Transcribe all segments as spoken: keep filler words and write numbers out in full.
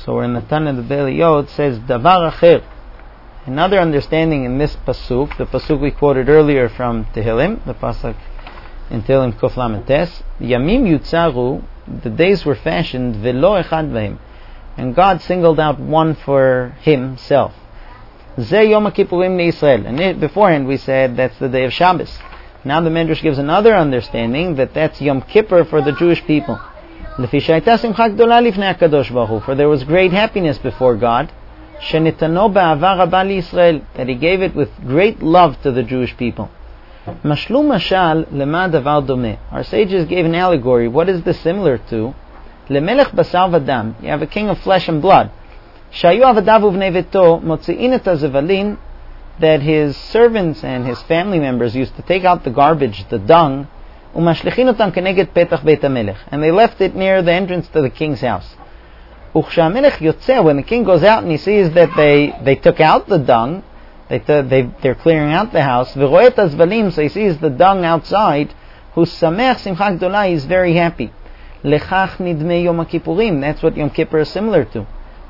So we're in the Tana of the Daily Yod. It says Davar Acher. Another understanding in this pasuk, the pasuk we quoted earlier from Tehillim, the pasuk in Tehillim Kuf Lamed Tes, Yamim Yutzaru, the days were fashioned, Velo Echad Vahim, and God singled out one for Himself. Ze Yom HaKippurim Israel. And it, beforehand we said that's the day of Shabbos. Now the Medrash gives another understanding that that's Yom Kippur for the Jewish people. Lefi Shayta Simcha Gdola Lifnei HaKadosh Baruch Hu, for there was great happiness before God. Shenitano ba'avar rabba liYisrael, that He gave it with great love to the Jewish people. Mashlu mashal lema davar domeh. Our sages gave an allegory. What is this similar to? Lemelech basar v'dam. You have a king of flesh and blood. Shayu avadav uvnei veto motzi'in et hazevalin, that his servants and his family members used to take out the garbage, the dung, umashlichin otam keneged petach beit hamelech, and they left it near the entrance to the king's house. When the king goes out and he sees that they, they took out the dung, they t- they, they're clearing out the house, so he sees the dung outside, he's very happy. That's what Yom Kippur is similar to.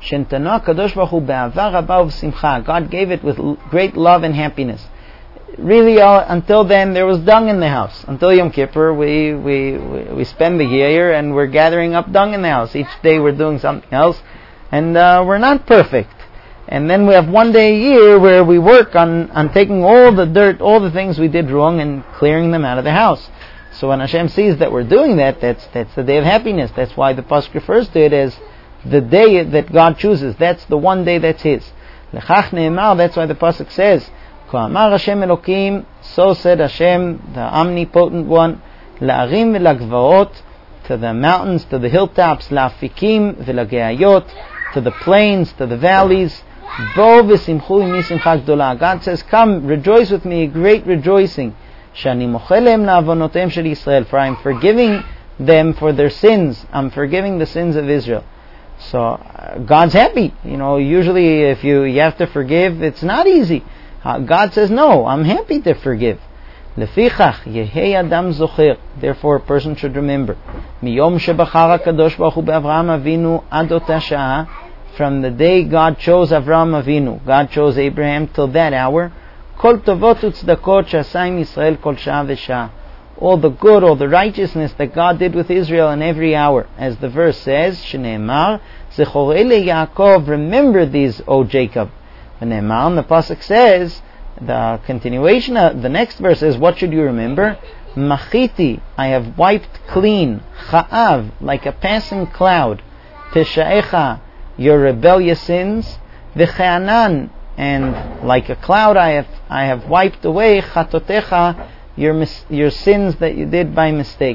God gave it with great love and happiness. Really, uh, until then, there was dung in the house. Until Yom Kippur, we we we spend the year and we're gathering up dung in the house. Each day we're doing something else, and uh, we're not perfect. And then we have one day a year where we work on, on taking all the dirt, all the things we did wrong, and clearing them out of the house. So when Hashem sees that we're doing that, that's that's the day of happiness. That's why the pasuk refers to it as the day that God chooses. That's the one day that's His. Lechach ne'emar. That's why the pasuk says, Amar Hashem Elokim, so said Hashem, the omnipotent one, la'arim v'lagvaot, to the mountains, to the hilltops, la'afikim v'lageayot, to the plains, to the valleys, bo v'simchu imi simcha gdola. God says, come, rejoice with me, great rejoicing. Shani mochelem la'avonotem shel Yisrael, for I am forgiving them for their sins. I'm forgiving the sins of Israel. So, uh, God's happy. You know, usually if you, you have to forgive, it's not easy. God says, no, I'm happy to forgive. Lefichach yehei adam zocher. Therefore, a person should remember. Miyom shebachar HaKadosh Baruch Hu be'Avraham Avinu ad ota sha'ah. From the day God chose Avraham Avinu, God chose Abraham till that hour. Kol tovot u'tzdakot she'asayim Yisrael kol sha'ah ve'sha'ah. All the good, all the righteousness that God did with Israel in every hour. As the verse says, Shneimar, Zechorei leYaakov, remember these, O Jacob. And the pasuk says, the continuation of the next verse is, what should you remember? Machiti, I have wiped clean, Cha'av, like a passing cloud, Peshaecha, your rebellious sins, V'che'anan, and like a cloud I have I have wiped away, Chatotecha, your mis- your sins that you did by mistake.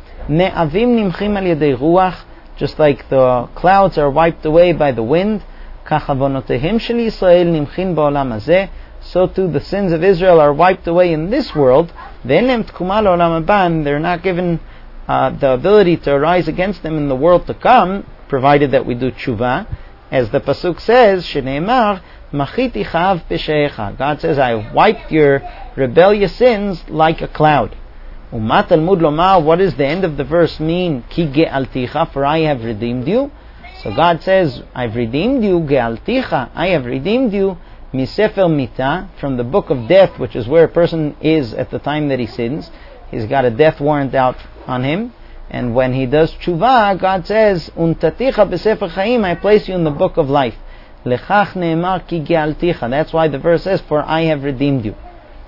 Me'avim nimchim al yedei ruach, just like the clouds are wiped away by the wind, kachavonotehim shel Yisrael nimchin ba'olam hazeh, so too the sins of Israel are wiped away in this world. Ve'en tkuma la'olam haba, they're not given uh, the ability to arise against them in the world to come, provided that we do tshuva. As the pasuk says, Shneimar, machiti chav peshecha. God says, I have wiped your rebellious sins like a cloud. Umat Talmud lomar, what does the end of the verse mean? Ki ge'alticha, for I have redeemed you. So God says, I've redeemed you, ge'alticha, I have redeemed you, misefer mita, from the book of death, which is where a person is at the time that he sins. He's got a death warrant out on him. And when he does tshuva, God says, untaticha b'sefer chaim, I place you in the book of life. Lechach ne'emar ki ge'alticha. That's why the verse says, for I have redeemed you.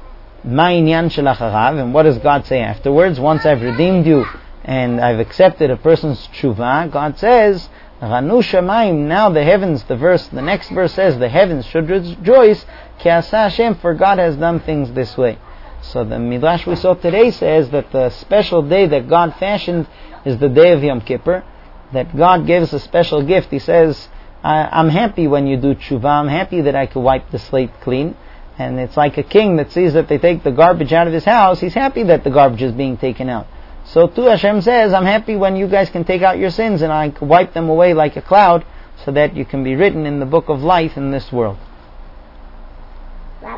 Ma'inyan shel acharav, and what does God say afterwards? Once I've redeemed you and I've accepted a person's tshuva, God says, Ranu shamayim, now the heavens, the verse, the next verse says, the heavens should rejoice, ki asa Hashem, for God has done things this way. So the Midrash we saw today says that the special day that God fashioned is the day of Yom Kippur, that God gives a special gift. He says, I'm happy when you do tshuva, I'm happy that I can wipe the slate clean. And it's like a king that sees that they take the garbage out of his house, he's happy that the garbage is being taken out. So too Hashem says, I'm happy when you guys can take out your sins and I can wipe them away like a cloud, so that you can be written in the book of life in this world.